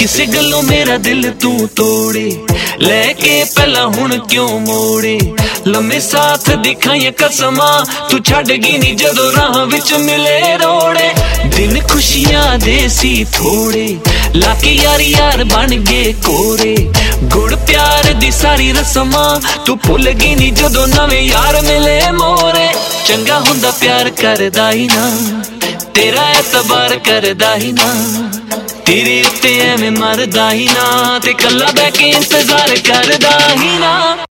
किसे गलों मेरा दिल तू तोड़े, लेके पहला हुण क्यों मोड़े। लम्मे साथ दिखाइए कसमा, तू छड़गी नी जदों राह विच मिले रोड़े। दिन खुशियां दे सी थोड़े, लाके यारी यार बन गए कोरे। गुड़ प्यार दी सारी रस्मां तू भुल गई नी जदों नवे यार मिले मोरे। चंगा हुंदा प्यार करदा ही ना, तेरा एतबार करदा ही ना, तेरे उत्ते एवें मरदा ही ना, ते कल्ला बैके इंतजार करदा ही ना।